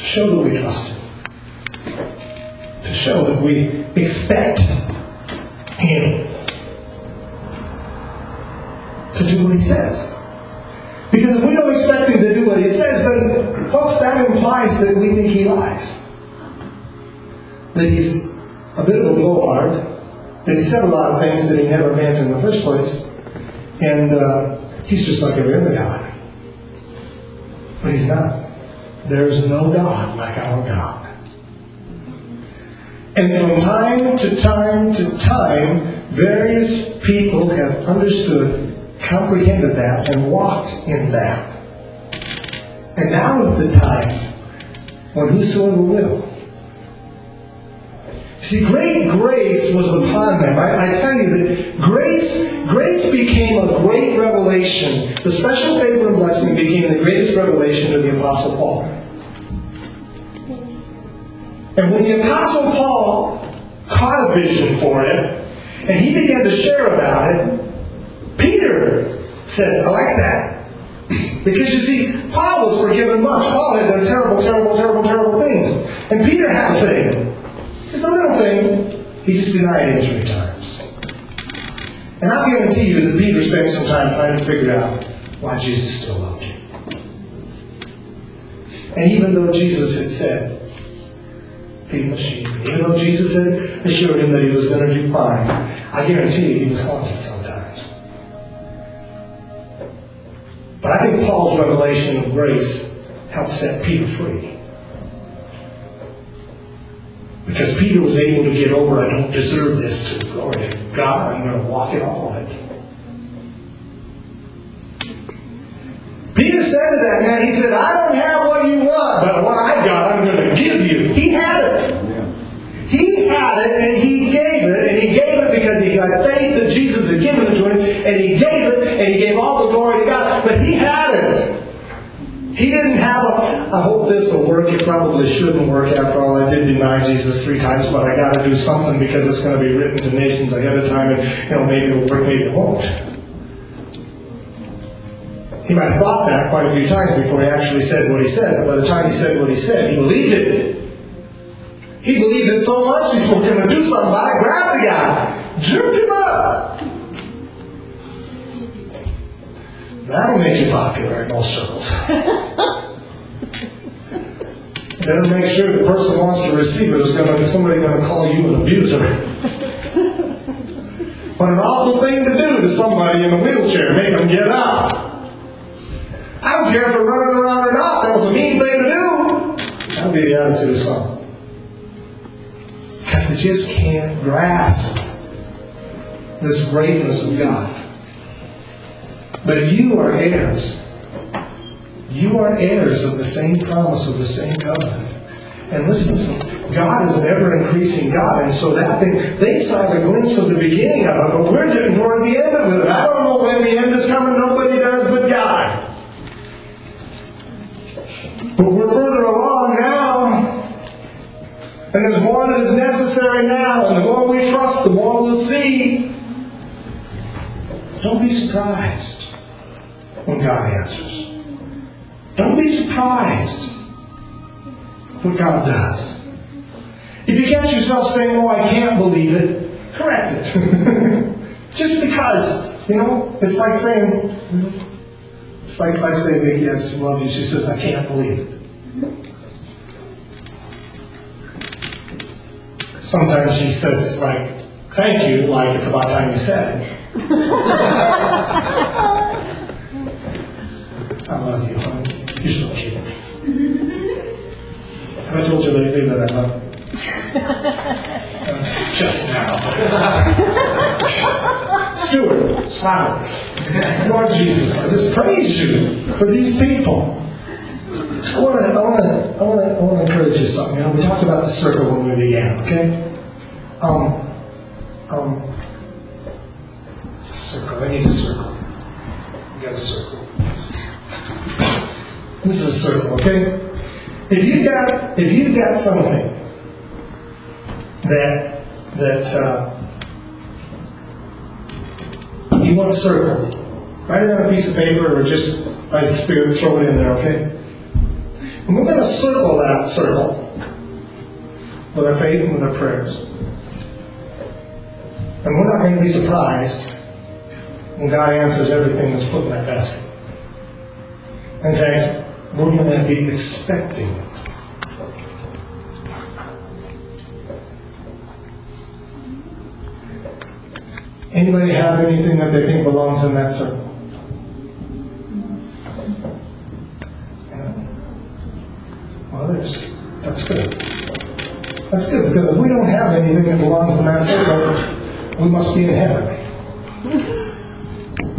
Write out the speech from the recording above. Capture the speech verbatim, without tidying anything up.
show that we trust Him. To show that we expect Him to do what He says. Because if we don't expect Him to do what He says, then, folks, that implies that we think He lies. That He's a bit of a blowhard. That He said a lot of things that He never meant in the first place. And uh, He's just like every other God. But He's not. There's no God like our God. And from time to time to time, various people have understood, comprehended that, and walked in that. And now is the time when whosoever will. See, great grace was upon them. I, I tell you that grace, grace became a great revelation. The special favor and blessing became the greatest revelation to the Apostle Paul. And when the Apostle Paul caught a vision for it, and he began to share about it, Peter said, I like that. Because you see, Paul was forgiven much. Paul had done terrible, terrible, terrible, terrible things. And Peter had a thing. Just a little thing. He just denied him three times. And I guarantee you that Peter spent some time trying to figure out why Jesus still loved him. And even though Jesus had said, feed my sheep, even though Jesus had assured him that he was going to do fine, I guarantee you he was haunted sometimes. But I think Paul's revelation of grace helped set Peter free. Because Peter was able to get over, I don't deserve this, to glory to God, I'm going to walk it all of it. Peter said to that man, he said, I don't have what you want, but what I got, I'm going to give you. He had it. He had it, and he gave it, and he gave it because he had faith that Jesus had given it to him, and he gave it, and he gave all the glory to God, but he had it. He didn't have a, I hope this will work. It probably shouldn't work. After all, I did deny Jesus three times, but I got to do something because it's going to be written to nations ahead of time, and you know, maybe it'll work, maybe it won't. He might have thought that quite a few times before he actually said what he said. But by the time he said what he said, he believed it. He believed it so much, he's going to do something about it. Grab the guy. Jerked him up. That'll make you popular in most circles. Better make sure the person who wants to receive it is going to, somebody going to call you an abuser. What an awful thing to do to somebody in a wheelchair. Make them get up. I don't care if they're running around or not. That was a mean thing to do. That would be the attitude of some. Because they just can't grasp this greatness of God. But if you are heirs, you are heirs of the same promise, of the same covenant. And listen, God is an ever-increasing God. And so that thing, they saw the glimpse of the beginning of it, but we're getting toward the end of it. I don't know when the end is coming. Nobody does but God. But we're further along now. And there's more that is necessary now. And the more we trust, the more we'll see. Don't be surprised when God answers. Don't be surprised what God does. If you catch yourself saying, oh, I can't believe it, correct it. Just because, you know, it's like saying, it's like if I say, Vicki, I just love you. She says, I can't believe it. Sometimes she says, like, thank you, like it's about time you said it. I love you, honey. You're so cute. Have I told you lately that I love you? Uh, just now. Stuart, smile. Lord Jesus, I just praise you for these people. I want to, I want to, I want to, I want to encourage you something. You know, we talked about the circle when we began. Okay. Um. Um. Circle. I need a circle. You got a circle. This is a circle, okay? If you got if you got something that that uh, you want circled, write it on a piece of paper or just by the Spirit throw it in there, okay? And we're going going to circle that circle with our faith and with our prayers. And we're not going to be surprised when God answers everything that's put in that basket. In fact, we're going to be expecting it. Anybody have anything that they think belongs in that circle? Well, there's, that's good. That's good, because if we don't have anything that belongs in that circle, we must be in heaven.